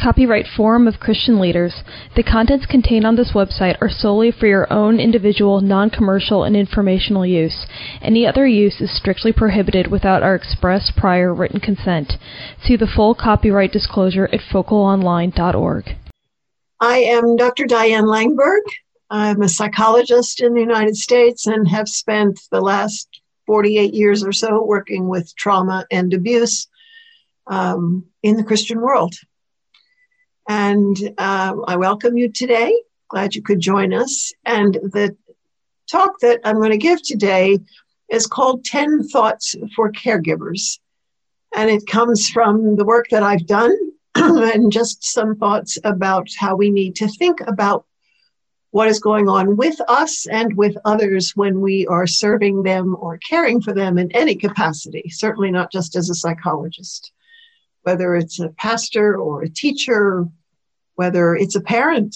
Copyright Forum of Christian Leaders. The contents contained on this website are solely for your own individual, non-commercial, and informational use. Any other use is strictly prohibited without our express prior written consent. See the full copyright disclosure at focalonline.org. I am Dr. Diane Langberg. I'm a psychologist in the United States and have spent the last 48 years or so working with trauma and abuse in the Christian world. And I welcome you today. Glad you could join us. And the talk that I'm going to give today is called 10 Thoughts for Caregivers. And it comes from the work that I've done and just some thoughts about how we need to think about what is going on with us and with others when we are serving them or caring for them in any capacity, certainly not just as a psychologist. Whether it's a pastor or a teacher, whether it's a parent,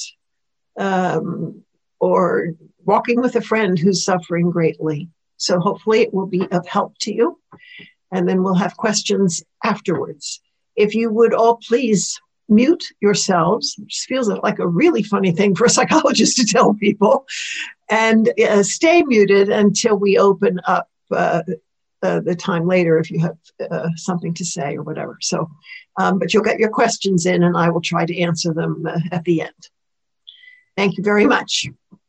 or walking with a friend who's suffering greatly. So hopefully it will be of help to you. And then we'll have questions afterwards. If you would all please mute yourselves, which feels like a really funny thing for a psychologist to tell people, and stay muted until we open up the time later if you have something to say or whatever. So, but you'll get your questions in and I will try to answer them at the end. Thank you very much.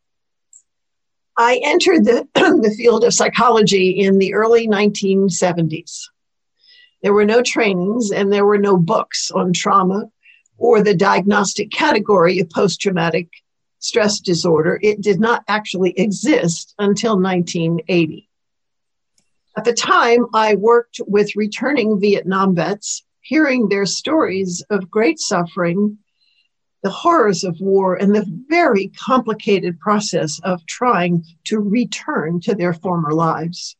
I entered the field of psychology in the early 1970s. There were no trainings and there were no books on trauma or the diagnostic category of post-traumatic stress disorder. It did not actually exist until 1980. At the time, I worked with returning Vietnam vets, hearing their stories of great suffering, the horrors of war, and the very complicated process of trying to return to their former lives.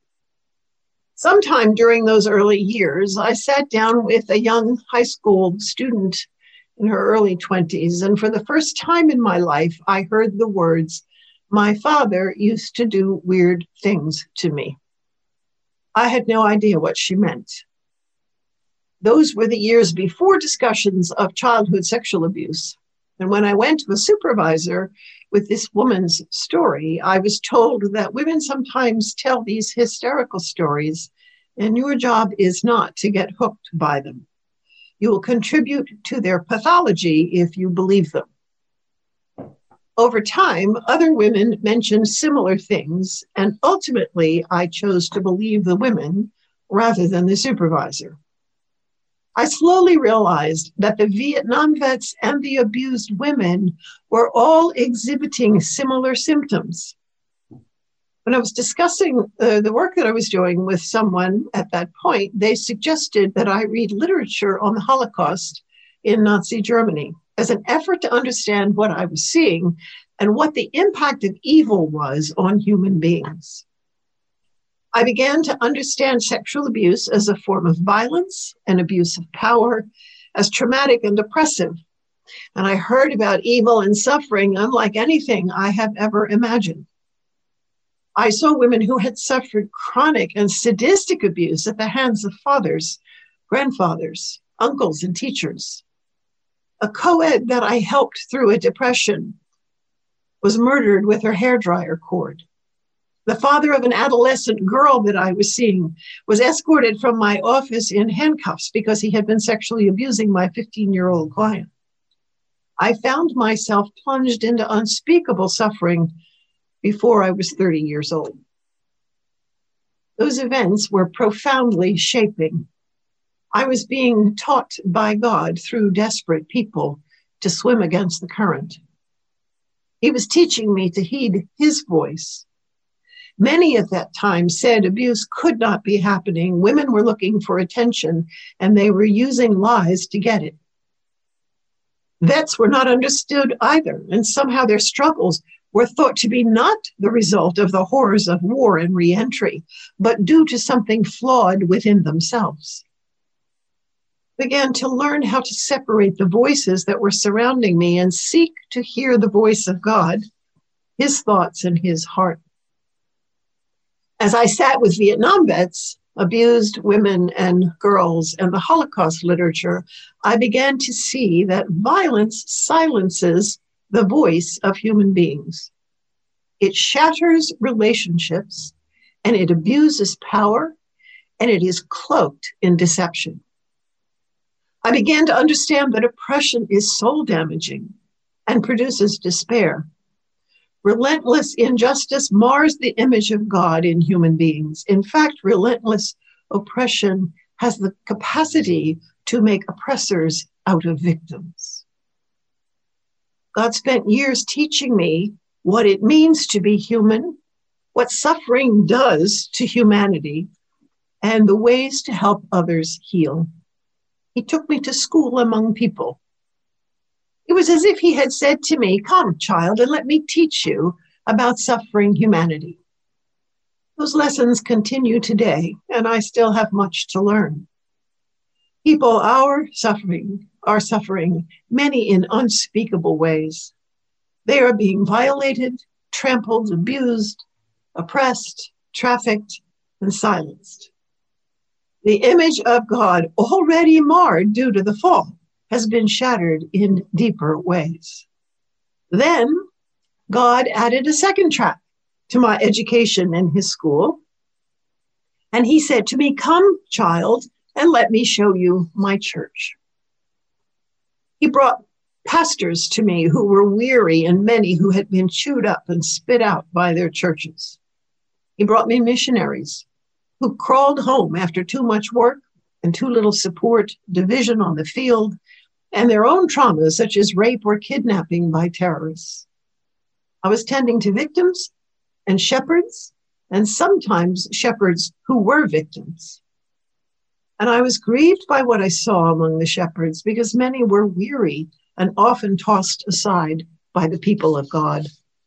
Sometime during those early years, I sat down with a young high school student in her early 20s, and for the first time in my life, I heard the words, "My father used to do weird things to me." I had no idea what she meant. Those were the years before discussions of childhood sexual abuse. And when I went to a supervisor with this woman's story, I was told that women sometimes tell these hysterical stories, and your job is not to get hooked by them. You will contribute to their pathology if you believe them. Over time, other women mentioned similar things, and ultimately I chose to believe the women rather than the supervisor. I slowly realized that the Vietnam vets and the abused women were all exhibiting similar symptoms. When I was discussing the work that I was doing with someone at that point, they suggested that I read literature on the Holocaust in Nazi Germany as an effort to understand what I was seeing and what the impact of evil was on human beings. I began to understand sexual abuse as a form of violence and abuse of power, as traumatic and oppressive. And I heard about evil and suffering unlike anything I have ever imagined. I saw women who had suffered chronic and sadistic abuse at the hands of fathers, grandfathers, uncles, and teachers. A co-ed that I helped through a depression was murdered with her hairdryer cord. The father of an adolescent girl that I was seeing was escorted from my office in handcuffs because he had been sexually abusing my 15-year-old client. I found myself plunged into unspeakable suffering before I was 30 years old. Those events were profoundly shaping. I was being taught by God through desperate people to swim against the current. He was teaching me to heed his voice. Many at that time said abuse could not be happening. Women were looking for attention, and they were using lies to get it. Vets were not understood either, and somehow their struggles were thought to be not the result of the horrors of war and reentry, but due to something flawed within themselves. I began to learn how to separate the voices that were surrounding me and seek to hear the voice of God, his thoughts and his heart. As I sat with Vietnam vets, abused women and girls, and the Holocaust literature, I began to see that violence silences the voice of human beings. It shatters relationships, and it abuses power, and it is cloaked in deception. I began to understand that oppression is soul damaging and produces despair. Relentless injustice mars the image of God in human beings. In fact, relentless oppression has the capacity to make oppressors out of victims. God spent years teaching me what it means to be human, what suffering does to humanity, and the ways to help others heal. He took me to school among people. It was as if he had said to me, "Come, child, and let me teach you about suffering humanity." Those lessons continue today, and I still have much to learn. People are suffering, many in unspeakable ways. They are being violated, trampled, abused, oppressed, trafficked, and silenced. The image of God, already marred due to the fall, has been shattered in deeper ways. Then God added a second track to my education in his school. And he said to me, "Come, child, and let me show you my church." He brought pastors to me who were weary and many who had been chewed up and spit out by their churches. He brought me missionaries who crawled home after too much work and too little support, division on the field, and their own traumas, such as rape or kidnapping by terrorists. I was tending to victims and shepherds, and sometimes shepherds who were victims. And I was grieved by what I saw among the shepherds because many were weary and often tossed aside by the people of God.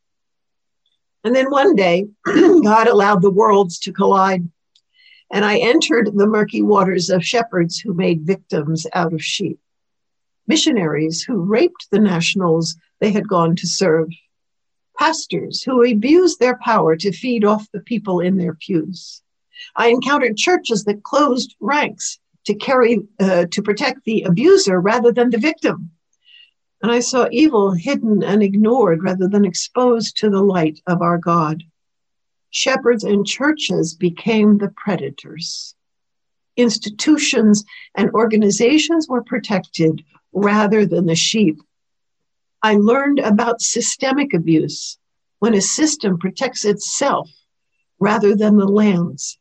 And then one day, God allowed the worlds to collide, and I entered the murky waters of shepherds who made victims out of sheep, missionaries who raped the nationals they had gone to serve, pastors who abused their power to feed off the people in their pews. I encountered churches that closed ranks to protect the abuser rather than the victim. And I saw evil hidden and ignored rather than exposed to the light of our God. Shepherds and churches became the predators. Institutions and organizations were protected rather than the sheep. I learned about systemic abuse when a system protects itself rather than the lambs.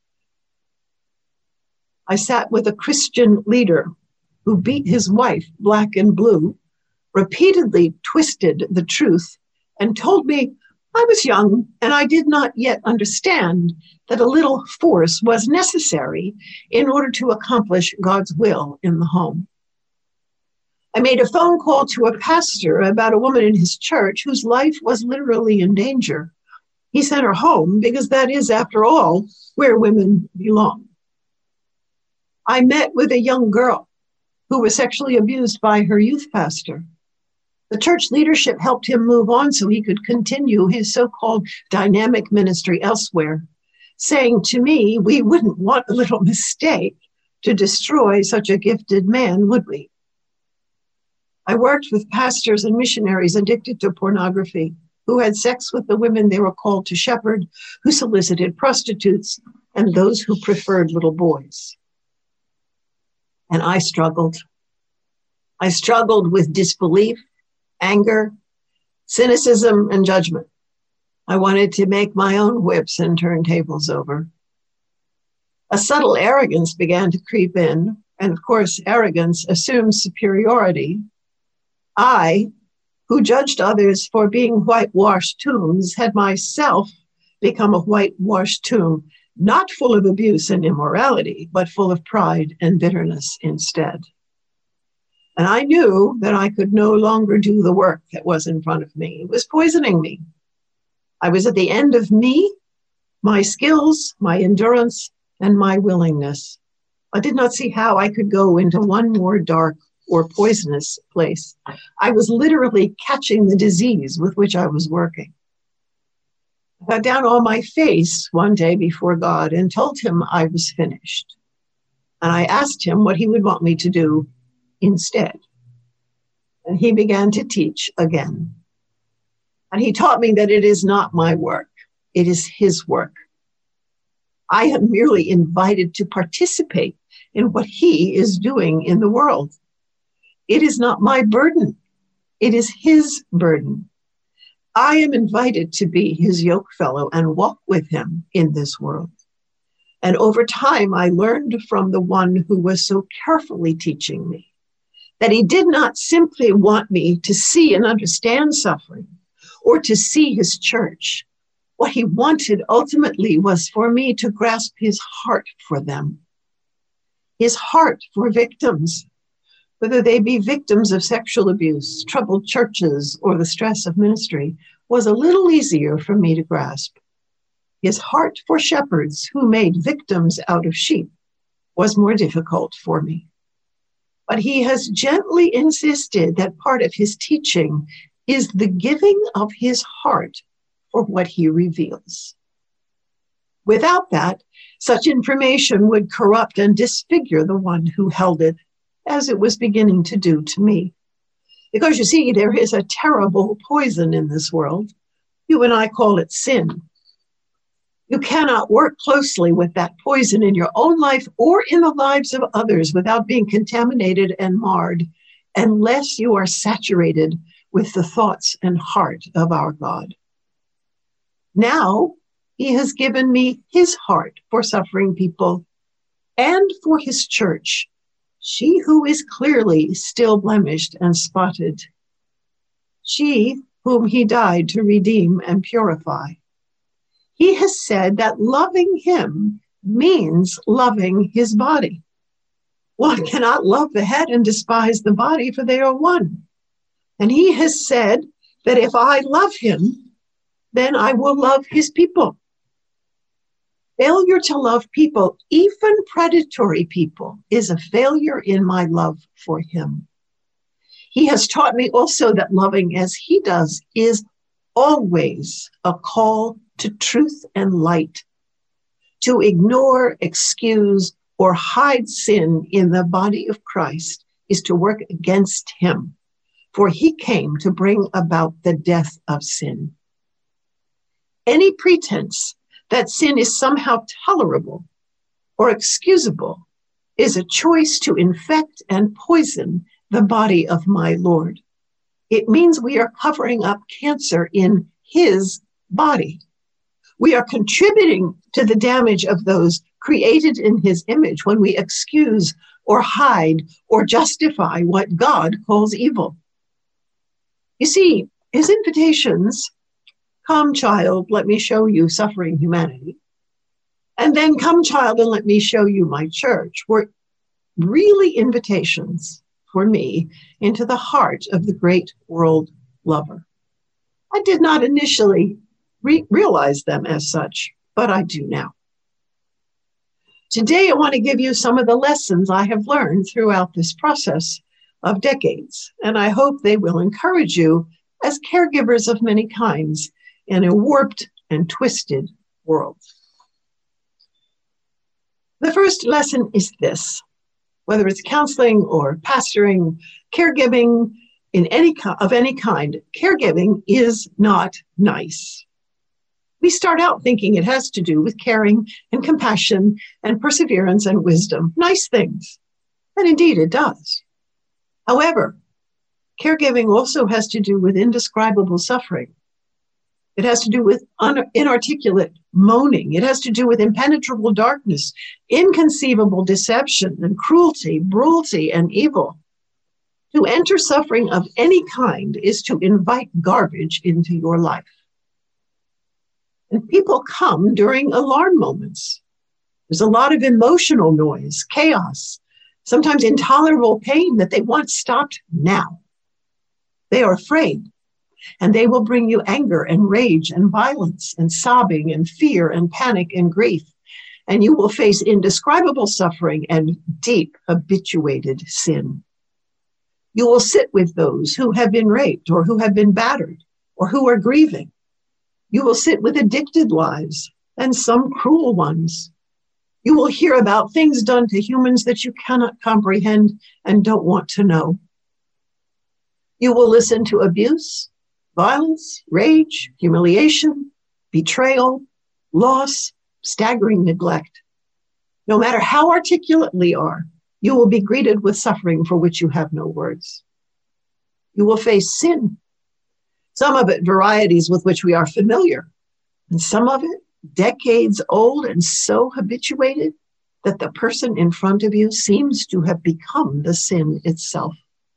I sat with a Christian leader who beat his wife black and blue, repeatedly twisted the truth, and told me I was young and I did not yet understand that a little force was necessary in order to accomplish God's will in the home. I made a phone call to a pastor about a woman in his church whose life was literally in danger. He sent her home because that is, after all, where women belong. I met with a young girl who was sexually abused by her youth pastor. The church leadership helped him move on so he could continue his so-called dynamic ministry elsewhere, saying to me, "We wouldn't want a little mistake to destroy such a gifted man, would we?" I worked with pastors and missionaries addicted to pornography, who had sex with the women they were called to shepherd, who solicited prostitutes, and those who preferred little boys. And I struggled. I struggled with disbelief, anger, cynicism, and judgment. I wanted to make my own whips and turn tables over. A subtle arrogance began to creep in, and of course, arrogance assumes superiority. I, who judged others for being whitewashed tombs, had myself become a whitewashed tomb, not full of abuse and immorality, but full of pride and bitterness instead. And I knew that I could no longer do the work that was in front of me. It was poisoning me. I was at the end of me, my skills, my endurance, and my willingness. I did not see how I could go into one more dark or poisonous place. I was literally catching the disease with which I was working. I got down on my face one day before God and told him I was finished. And I asked him what he would want me to do instead. And he began to teach again. And he taught me that it is not my work, it is his work. I am merely invited to participate in what he is doing in the world. It is not my burden, it is his burden. I am invited to be his yoke fellow and walk with him in this world. And over time, I learned from the one who was so carefully teaching me that he did not simply want me to see and understand suffering or to see his church. What he wanted ultimately was for me to grasp his heart for them, his heart for victims, whether they be victims of sexual abuse, troubled churches, or the stress of ministry, was a little easier for me to grasp. His heart for shepherds who made victims out of sheep was more difficult for me. But he has gently insisted that part of his teaching is the giving of his heart for what he reveals. Without that, such information would corrupt and disfigure the one who held it, as it was beginning to do to me. Because you see, there is a terrible poison in this world. You and I call it sin. You cannot work closely with that poison in your own life or in the lives of others without being contaminated and marred, unless you are saturated with the thoughts and heart of our God. Now, he has given me his heart for suffering people and for his church, she who is clearly still blemished and spotted, she whom he died to redeem and purify. He has said that loving him means loving his body. One cannot love the head and despise the body, for they are one. And he has said that if I love him, then I will love his people. Failure to love people, even predatory people, is a failure in my love for him. He has taught me also that loving as he does is always a call to truth and light. To ignore, excuse, or hide sin in the body of Christ is to work against him, for he came to bring about the death of sin. Any pretense that sin is somehow tolerable or excusable is a choice to infect and poison the body of my Lord. It means we are covering up cancer in his body. We are contributing to the damage of those created in his image when we excuse or hide or justify what God calls evil. You see, his invitations, come, child, let me show you suffering humanity, and then come, child, and let me show you my church, were really invitations for me into the heart of the great world lover. I did not initially realize them as such, but I do now. Today, I want to give you some of the lessons I have learned throughout this process of decades, and I hope they will encourage you as caregivers of many kinds in a warped and twisted world. The first lesson is this: whether it's counseling or pastoring, caregiving of any kind, caregiving is not nice. We start out thinking it has to do with caring and compassion and perseverance and wisdom, nice things, and indeed it does. However, caregiving also has to do with indescribable suffering. It has to do with inarticulate moaning. It has to do with impenetrable darkness, inconceivable deception and cruelty, brutality, and evil. To enter suffering of any kind is to invite garbage into your life. And people come during alarm moments. There's a lot of emotional noise, chaos, sometimes intolerable pain that they want stopped now. They are afraid. And they will bring you anger and rage and violence and sobbing and fear and panic and grief. And you will face indescribable suffering and deep habituated sin. You will sit with those who have been raped or who have been battered or who are grieving. You will sit with addicted lives and some cruel ones. You will hear about things done to humans that you cannot comprehend and don't want to know. You will listen to abuse, violence, rage, humiliation, betrayal, loss, staggering neglect. No matter how articulate we are, you will be greeted with suffering for which you have no words. You will face sin, some of it varieties with which we are familiar, and some of it decades old and so habituated that the person in front of you seems to have become the sin itself.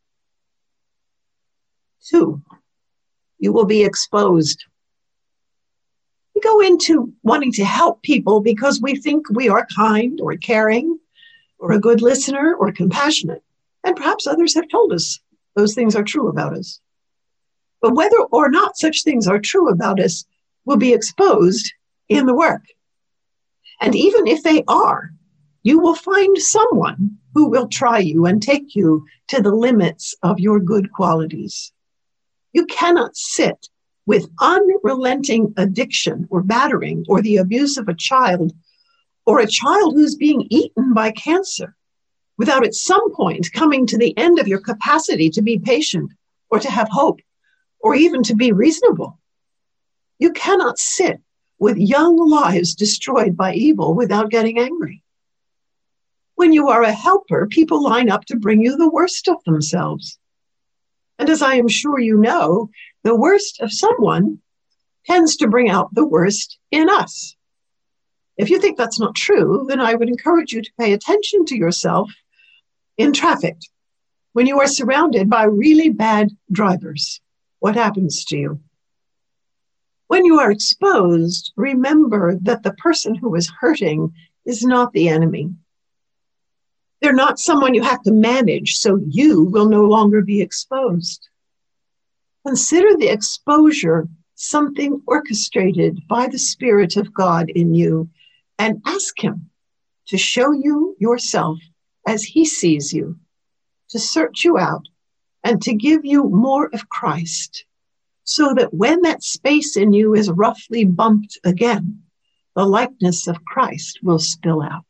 2, you will be exposed. We go into wanting to help people because we think we are kind or caring or a good listener or compassionate, and perhaps others have told us those things are true about us. But whether or not such things are true about us will be exposed in the work. And even if they are, you will find someone who will try you and take you to the limits of your good qualities. You cannot sit with unrelenting addiction or battering or the abuse of a child or a child who's being eaten by cancer without at some point coming to the end of your capacity to be patient or to have hope or even to be reasonable. You cannot sit with young lives destroyed by evil without getting angry. When you are a helper, people line up to bring you the worst of themselves. And as I am sure you know, the worst of someone tends to bring out the worst in us. If you think that's not true, then I would encourage you to pay attention to yourself in traffic. When you are surrounded by really bad drivers, what happens to you? When you are exposed, remember that the person who is hurting is not the enemy. They're not someone you have to manage, so you will no longer be exposed. Consider the exposure something orchestrated by the Spirit of God in you, and ask Him to show you yourself as He sees you, to search you out, and to give you more of Christ, so that when that space in you is roughly bumped again, the likeness of Christ will spill out.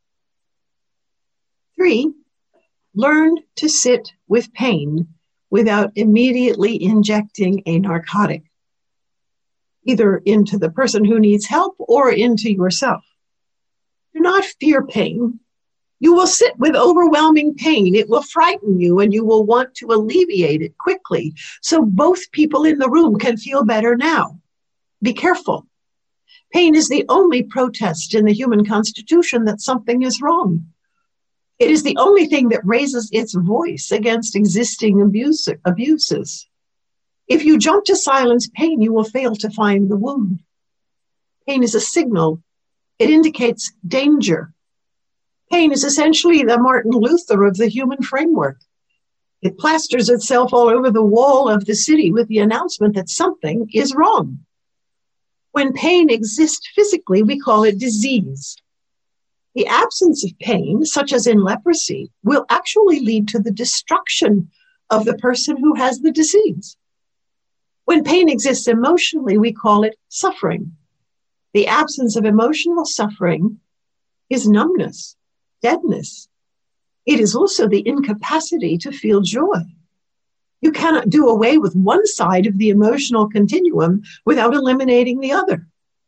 3, learn to sit with pain without immediately injecting a narcotic, either into the person who needs help or into yourself. Do not fear pain. You will sit with overwhelming pain. It will frighten you, and you will want to alleviate it quickly so both people in the room can feel better now. Be careful. Pain is the only protest in the human constitution that something is wrong. It is the only thing that raises its voice against existing abuses. If you jump to silence pain, you will fail to find the wound. Pain is a signal. It indicates danger. Pain is essentially the Martin Luther of the human framework. It plasters itself all over the wall of the city with the announcement that something is wrong. When pain exists physically, we call it disease. The absence of pain, such as in leprosy, will actually lead to the destruction of the person who has the disease. When pain exists emotionally, we call it suffering. The absence of emotional suffering is numbness, deadness. It is also the incapacity to feel joy. You cannot do away with one side of the emotional continuum without eliminating the other.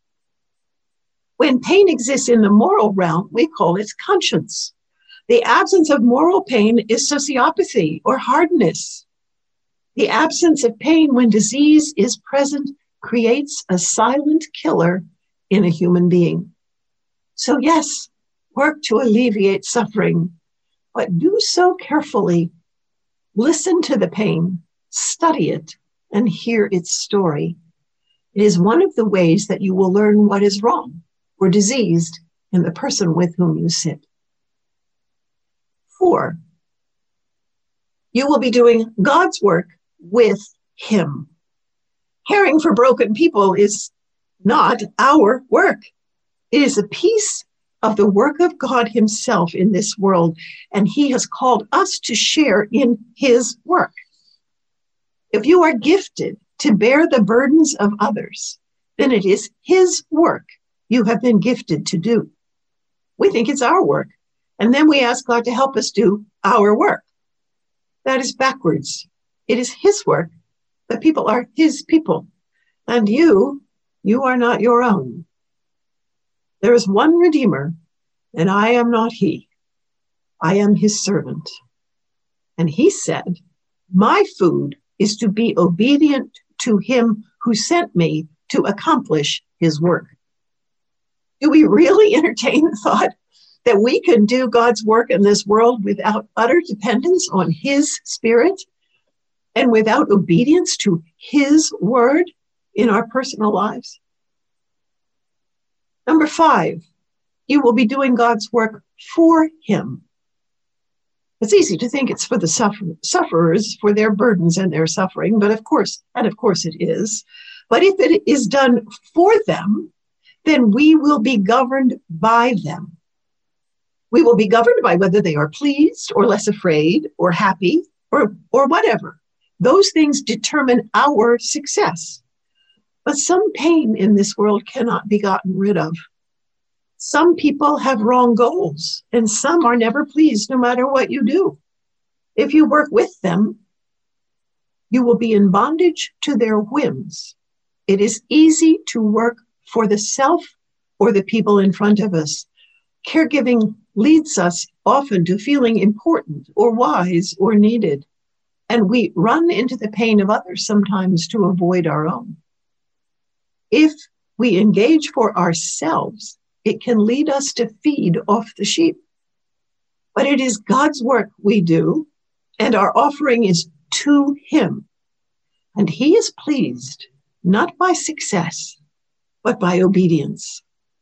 When pain exists in the moral realm, we call it conscience. The absence of moral pain is sociopathy or hardness. The absence of pain when disease is present creates a silent killer in a human being. So yes, work to alleviate suffering, but do so carefully. Listen to the pain, study it, and hear its story. It is one of the ways that you will learn what is wrong or diseased in the person with whom you sit. 4, you will be doing God's work with Him. Caring for broken people is not our work. It is a piece of the work of God Himself in this world, and He has called us to share in His work. If you are gifted to bear the burdens of others, then it is his work you have been gifted to do. We think it's our work, and then we ask God to help us do our work. That is backwards. It is his work. The people are his people, and you are not your own. There is one Redeemer, and I am not he. I am his servant. And he said, my food is to be obedient to him who sent me to accomplish his work. Do we really entertain the thought that we can do God's work in this world without utter dependence on his Spirit and without obedience to his word in our personal lives? Number 5, you will be doing God's work for him. It's easy to think it's for the sufferers, for their burdens and their suffering, but of course it is. But if it is done for them, then we will be governed by them. We will be governed by whether they are pleased or less afraid or happy or whatever. Those things determine our success. But some pain in this world cannot be gotten rid of. Some people have wrong goals, and some are never pleased no matter what you do. If you work with them, you will be in bondage to their whims. It is easy to work for the self or the people in front of us. Caregiving leads us often to feeling important or wise or needed, and we run into the pain of others sometimes to avoid our own. If we engage for ourselves, it can lead us to feed off the sheep. But it is God's work we do, and our offering is to him. And he is pleased, not by success, but by obedience.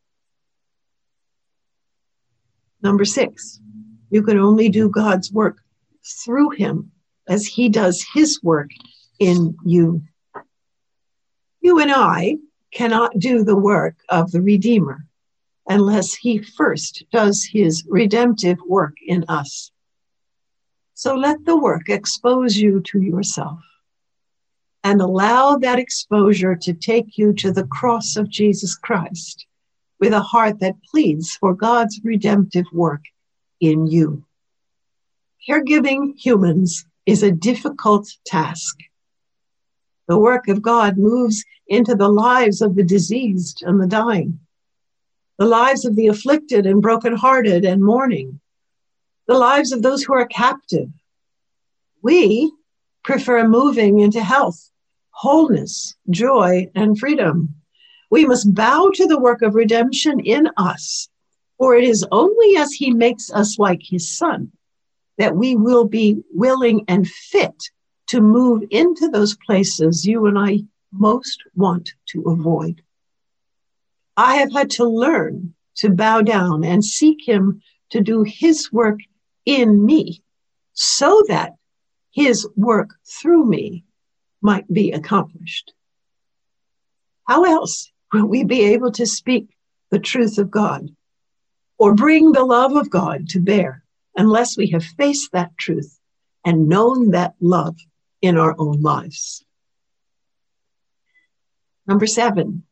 Number 6, you can only do God's work through him as he does his work in you. You and I cannot do the work of the Redeemer unless he first does his redemptive work in us. So let the work expose you to yourself and allow that exposure to take you to the cross of Jesus Christ with a heart that pleads for God's redemptive work in you. Caregiving humans is a difficult task. The work of God moves into the lives of the diseased and the dying, the lives of the afflicted and brokenhearted and mourning, the lives of those who are captive. We prefer moving into health, wholeness, joy, and freedom. We must bow to the work of redemption in us, for it is only as he makes us like his Son that we will be willing and fit to move into those places you and I most want to avoid. I have had to learn to bow down and seek him to do his work in me so that his work through me might be accomplished. How else will we be able to speak the truth of God or bring the love of God to bear unless we have faced that truth and known that love in our own lives? Number 7,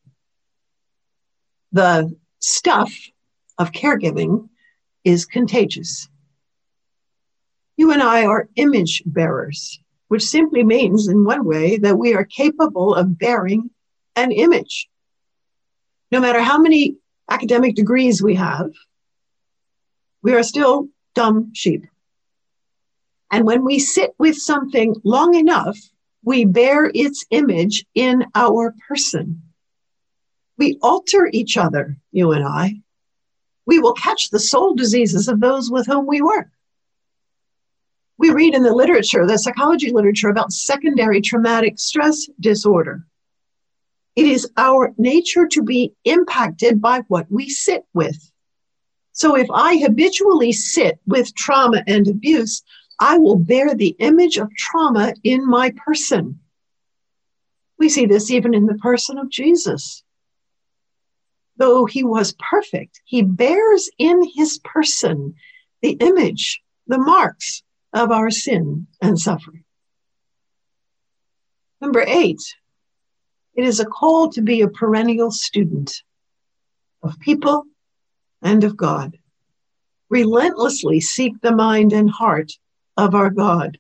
the stuff of caregiving is contagious. You and I are image bearers, which simply means in one way that we are capable of bearing an image. No matter how many academic degrees we have, we are still dumb sheep. And when we sit with something long enough, we bear its image in our person. We alter each other, you and I. We will catch the soul diseases of those with whom we work. We read in the literature, the psychology literature, about secondary traumatic stress disorder. It is our nature to be impacted by what we sit with. So if I habitually sit with trauma and abuse, I will bear the image of trauma in my person. We see this even in the person of Jesus. Though he was perfect, he bears in his person the image, the marks of our sin and suffering. Number 8, It is a call to be a perennial student of people and of God. Relentlessly seek the mind and heart of our God.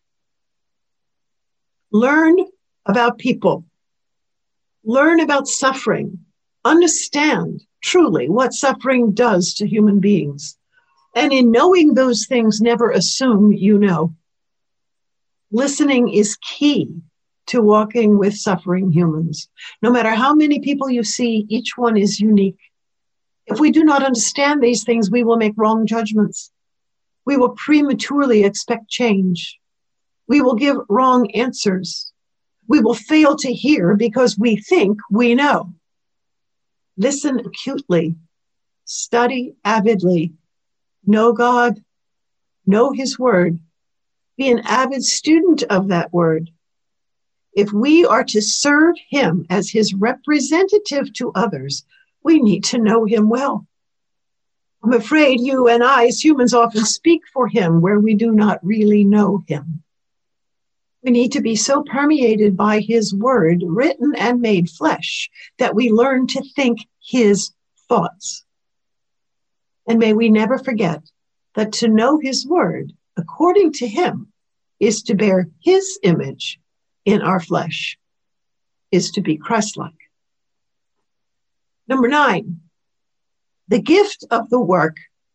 Learn about people. Learn about suffering. Understand truly what suffering does to human beings. And in knowing those things, never assume you know. Listening is key to walking with suffering humans. No matter how many people you see, each one is unique. If we do not understand these things, we will make wrong judgments. We will prematurely expect change. We will give wrong answers. We will fail to hear because we think we know. Listen acutely. Study avidly. Know God. Know His Word. Be an avid student of that Word. If we are to serve Him as His representative to others, we need to know Him well. I'm afraid you and I, as humans, often speak for Him where we do not really know Him. We need to be so permeated by His Word, written and made flesh, that we learn to think His thoughts. And may we never forget that to know His Word, according to Him, is to bear His image in our flesh, is to be Christ-like. Number 9, the gift of the work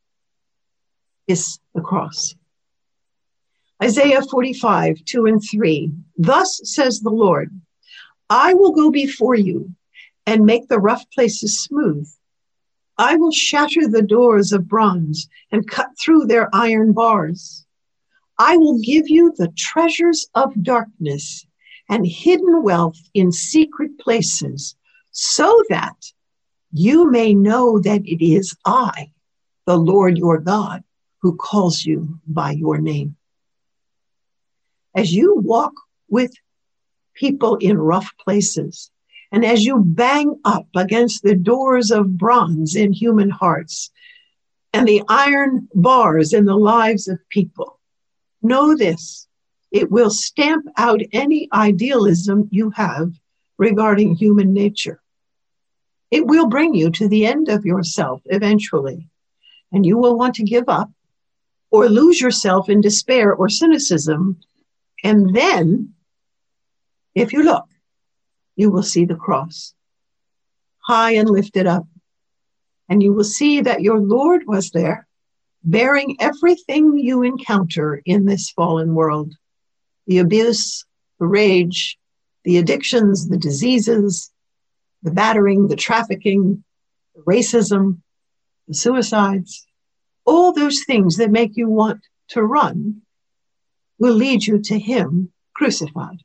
is the cross. Isaiah 45, 2 and 3. Thus says the Lord, I will go before you and make the rough places smooth. I will shatter the doors of bronze and cut through their iron bars. I will give you the treasures of darkness and hidden wealth in secret places, so that you may know that it is I, the Lord your God, who calls you by your name. As you walk with people in rough places, and as you bang up against the doors of bronze in human hearts and the iron bars in the lives of people, know this: it will stamp out any idealism you have regarding human nature. It will bring you to the end of yourself eventually, and you will want to give up or lose yourself in despair or cynicism. And then, if you look, you will see the cross, high and lifted up, and you will see that your Lord was there, bearing everything you encounter in this fallen world: the abuse, the rage, the addictions, the diseases, the battering, the trafficking, the racism, the suicides. All those things that make you want to run will lead you to Him crucified.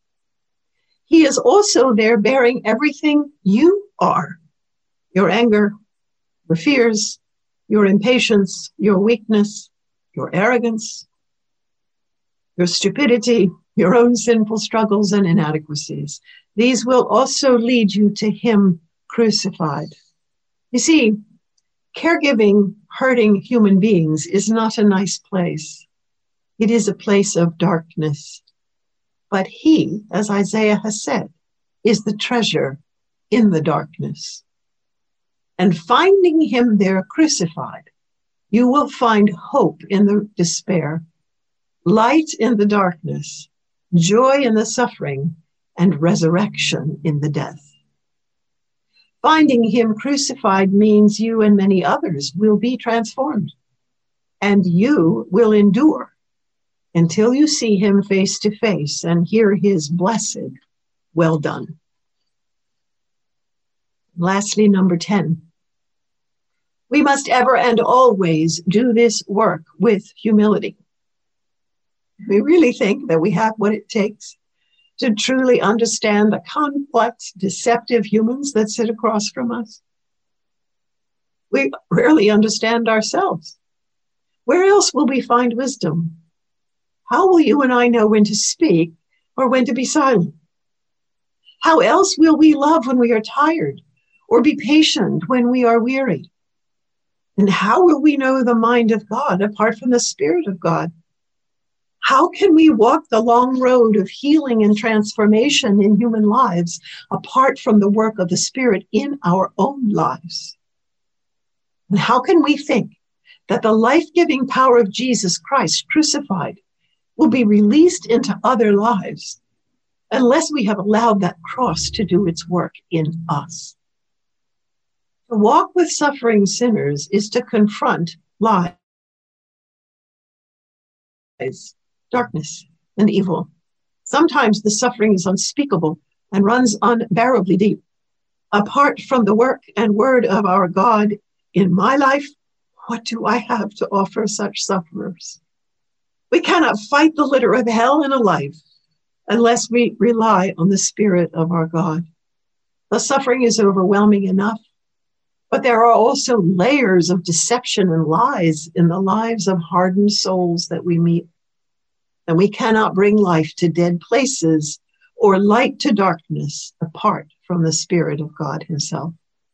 He is also there bearing everything you are: your anger, your fears, your impatience, your weakness, your arrogance, your stupidity, your own sinful struggles and inadequacies. These will also lead you to Him crucified. You see, caregiving hurting human beings is not a nice place. It is a place of darkness. But He, as Isaiah has said, is the treasure in the darkness. And finding Him there crucified, you will find hope in the despair, light in the darkness, joy in the suffering, and resurrection in the death. Finding Him crucified means you and many others will be transformed, and you will endure until you see Him face to face and hear His blessed, well done. Lastly, number 10. We must ever and always do this work with humility. We really think that we have what it takes to truly understand the complex, deceptive humans that sit across from us. We rarely understand ourselves. Where else will we find wisdom? How will you and I know when to speak or when to be silent? How else will we love when we are tired or be patient when we are weary? And how will we know the mind of God apart from the Spirit of God? How can we walk the long road of healing and transformation in human lives apart from the work of the Spirit in our own lives? And how can we think that the life-giving power of Jesus Christ crucified will be released into other lives unless we have allowed that cross to do its work in us? To walk with suffering sinners is to confront lies, darkness, and evil. Sometimes the suffering is unspeakable and runs unbearably deep. Apart from the work and word of our God in my life, what do I have to offer such sufferers? We cannot fight the litter of hell in a life unless we rely on the Spirit of our God. The suffering is overwhelming enough, but there are also layers of deception and lies in the lives of hardened souls that we meet. And we cannot bring life to dead places or light to darkness apart from the Spirit of God Himself.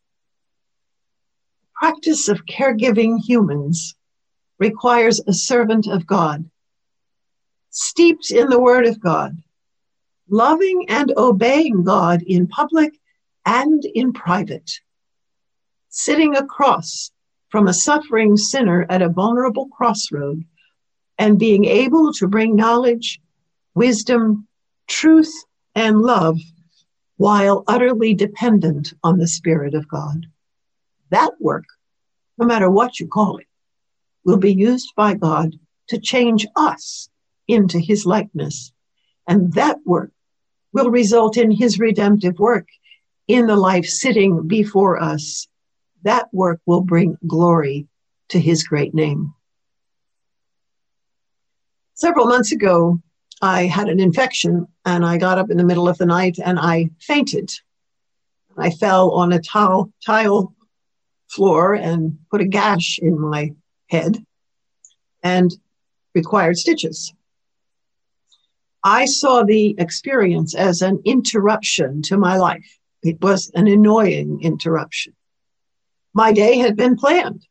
Practice of caregiving humans requires a servant of God, steeped in the Word of God, loving and obeying God in public and in private, sitting across from a suffering sinner at a vulnerable crossroad and being able to bring knowledge, wisdom, truth, and love while utterly dependent on the Spirit of God. That work, no matter what you call it, will be used by God to change us into His likeness. And that work will result in His redemptive work in the life sitting before us. That work will bring glory to His great name. Several months ago, I had an infection and I got up in the middle of the night and I fainted. I fell on a tile floor and put a gash in my head and required stitches. I saw the experience as an interruption to my life. It was an annoying interruption. My day had been planned.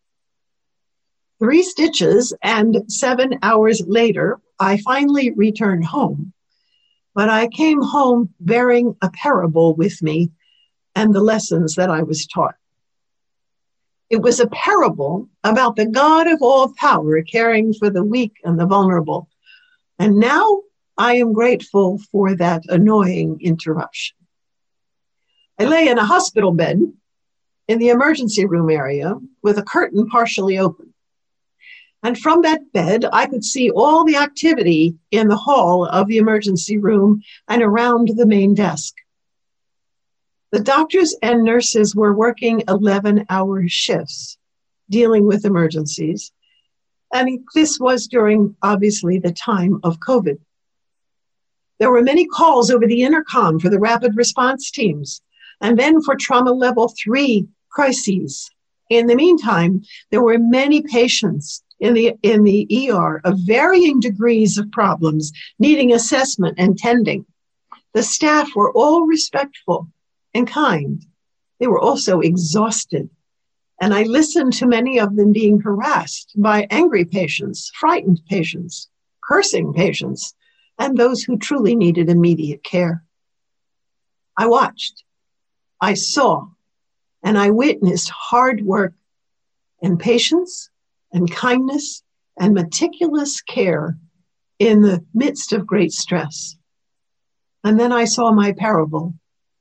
3 stitches, and 7 hours later, I finally returned home. But I came home bearing a parable with me and the lessons that I was taught. It was a parable about the God of all power caring for the weak and the vulnerable. And now I am grateful for that annoying interruption. I lay in a hospital bed in the emergency room area with a curtain partially open. And from that bed, I could see all the activity in the hall of the emergency room and around the main desk. The doctors and nurses were working 11-hour shifts, dealing with emergencies. And this was during, obviously, the time of COVID. There were many calls over the intercom for the rapid response teams, and then for trauma level 3 crises. In the meantime, there were many patients in the ER of varying degrees of problems, needing assessment and tending. The staff were all respectful and kind. They were also exhausted. And I listened to many of them being harassed by angry patients, frightened patients, cursing patients, and those who truly needed immediate care. I watched, I saw, and I witnessed hard work and patience and kindness and meticulous care in the midst of great stress. And then I saw my parable.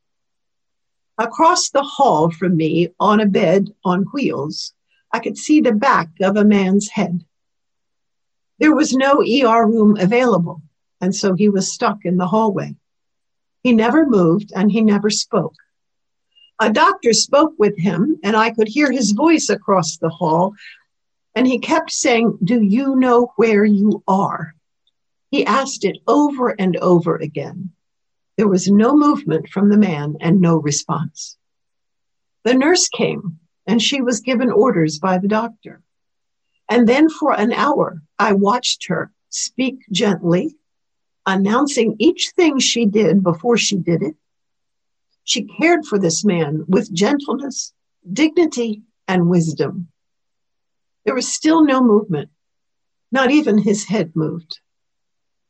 Across the hall from me, on a bed on wheels, I could see the back of a man's head. There was no ER room available, and so he was stuck in the hallway. He never moved and he never spoke. A doctor spoke with him, and I could hear his voice across the hall, and he kept saying, "Do you know where you are?" He asked it over and over again. There was no movement from the man and no response. The nurse came, and she was given orders by the doctor. And then for an hour, I watched her speak gently, announcing each thing she did before she did it. She cared for this man with gentleness, dignity, and wisdom. There was still no movement. Not even his head moved.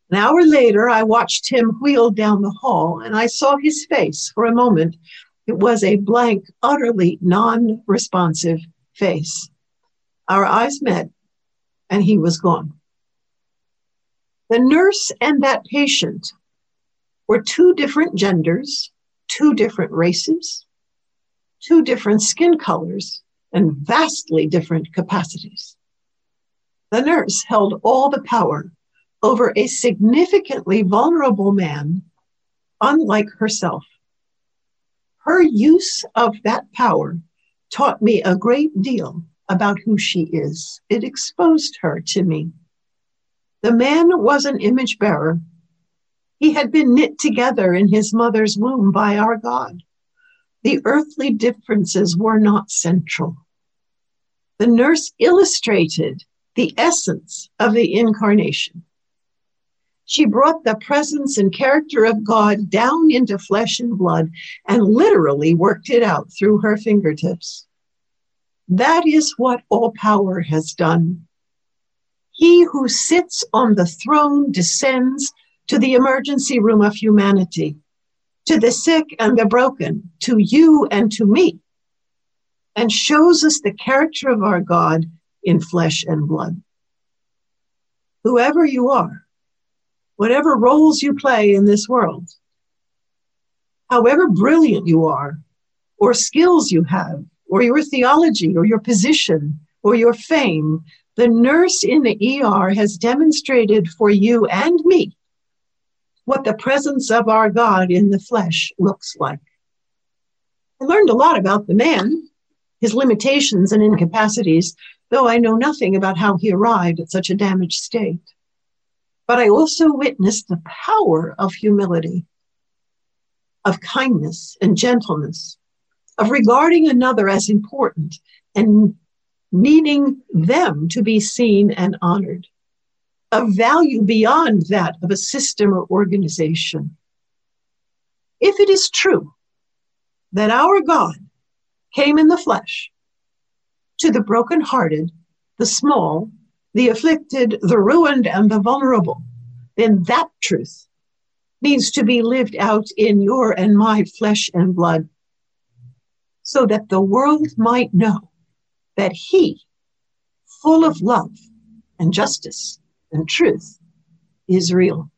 An hour later, I watched him wheel down the hall, and I saw his face for a moment. It was a blank, utterly non-responsive face. Our eyes met, and he was gone. The nurse and that patient were two different genders, two different races, two different skin colors, and vastly different capacities. The nurse held all the power over a significantly vulnerable man, unlike herself. Her use of that power taught me a great deal about who she is. It exposed her to me. The man was an image bearer. He had been knit together in his mother's womb by our God. The earthly differences were not central. The nurse illustrated the essence of the incarnation. She brought the presence and character of God down into flesh and blood and literally worked it out through her fingertips. That is what all power has done. He who sits on the throne descends to the emergency room of humanity, to the sick and the broken, to you and to me, and shows us the character of our God in flesh and blood. Whoever you are, whatever roles you play in this world, however brilliant you are, or skills you have, or your theology, or your position, or your fame, the nurse in the ER has demonstrated for you and me what the presence of our God in the flesh looks like. I learned a lot about the man, his limitations and incapacities, though I know nothing about how he arrived at such a damaged state. But I also witnessed the power of humility, of kindness and gentleness, of regarding another as important and needing them to be seen and honored, of value beyond that of a system or organization. If it is true that our God came in the flesh to the brokenhearted, the small, the afflicted, the ruined, and the vulnerable, then that truth needs to be lived out in your and my flesh and blood so that the world might know that he, full of love and justice and truth, is real.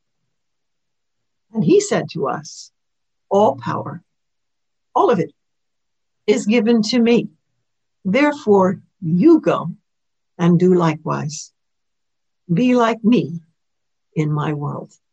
And he said to us, all power, all of it, is given to me. Therefore, you go and do likewise. Be like me in my world.